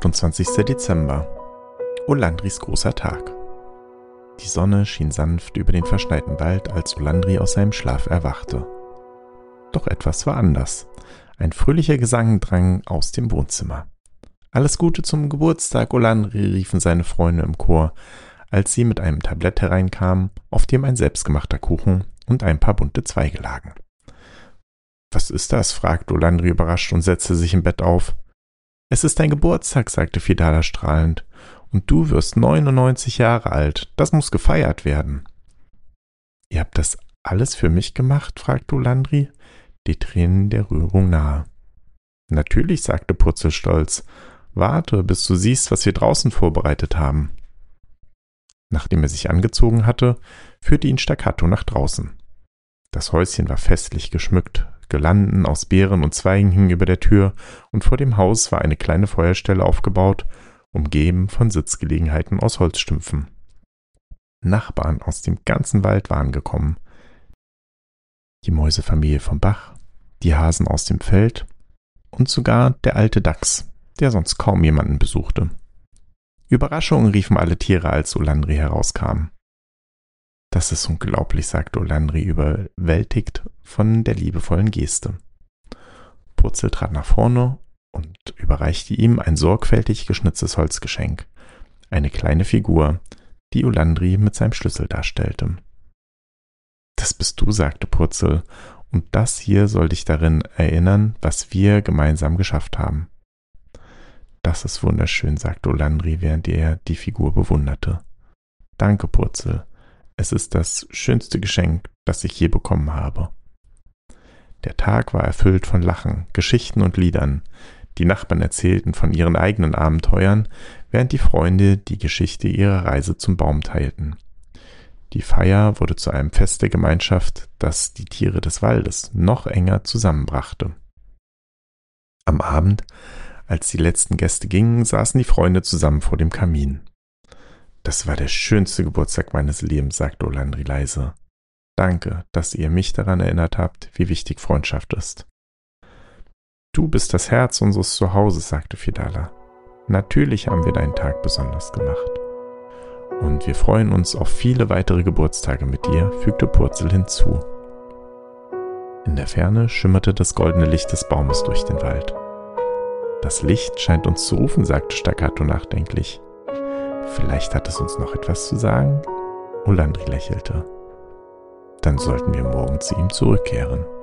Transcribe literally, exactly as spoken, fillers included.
achtundzwanzigster Dezember. Olandris großer Tag. Die Sonne schien sanft über den verschneiten Wald, als Olandri aus seinem Schlaf erwachte. Doch etwas war anders. Ein fröhlicher Gesang drang aus dem Wohnzimmer. »Alles Gute zum Geburtstag, Olandri«, riefen seine Freunde im Chor, als sie mit einem Tablett hereinkamen, auf dem ein selbstgemachter Kuchen und ein paar bunte Zweige lagen. »Was ist das?« fragte Olandri überrascht und setzte sich im Bett auf. »Es ist dein Geburtstag«, sagte Fidala strahlend, »und du wirst neunundneunzig Jahre alt. Das muss gefeiert werden.« »Ihr habt das alles für mich gemacht?«, fragte Olandri, die Tränen der Rührung nahe. »Natürlich«, sagte Purzel stolz. »Warte, bis du siehst, was wir draußen vorbereitet haben.« Nachdem er sich angezogen hatte, führte ihn Staccato nach draußen. Das Häuschen war festlich geschmückt, Girlanden aus Beeren und Zweigen hingen über der Tür, und vor dem Haus war eine kleine Feuerstelle aufgebaut, umgeben von Sitzgelegenheiten aus Holzstümpfen. Nachbarn aus dem ganzen Wald waren gekommen. Die Mäusefamilie vom Bach, die Hasen aus dem Feld und sogar der alte Dachs, der sonst kaum jemanden besuchte. Überraschung, riefen alle Tiere, als Olandri herauskam. »Das ist unglaublich«, sagte Olandri, überwältigt von der liebevollen Geste. Purzel trat nach vorne und überreichte ihm ein sorgfältig geschnitztes Holzgeschenk, eine kleine Figur, die Olandri mit seinem Schlüssel darstellte. »Das bist du«, sagte Purzel, »und das hier soll dich darin erinnern, was wir gemeinsam geschafft haben.« »Das ist wunderschön«, sagte Olandri, während er die Figur bewunderte. »Danke, Purzel. Es ist das schönste Geschenk, das ich je bekommen habe.« Der Tag war erfüllt von Lachen, Geschichten und Liedern. Die Nachbarn erzählten von ihren eigenen Abenteuern, während die Freunde die Geschichte ihrer Reise zum Baum teilten. Die Feier wurde zu einem Fest der Gemeinschaft, das die Tiere des Waldes noch enger zusammenbrachte. Am Abend, als die letzten Gäste gingen, saßen die Freunde zusammen vor dem Kamin. »Das war der schönste Geburtstag meines Lebens«, sagte Olandri leise. »Danke, dass ihr mich daran erinnert habt, wie wichtig Freundschaft ist.« »Du bist das Herz unseres Zuhauses«, sagte Fidala. »Natürlich haben wir deinen Tag besonders gemacht. Und wir freuen uns auf viele weitere Geburtstage mit dir«, fügte Purzel hinzu. In der Ferne schimmerte das goldene Licht des Baumes durch den Wald. »Das Licht scheint uns zu rufen«, sagte Staccato nachdenklich. »Vielleicht hat es uns noch etwas zu sagen?« Olandri lächelte. »Dann sollten wir morgen zu ihm zurückkehren.«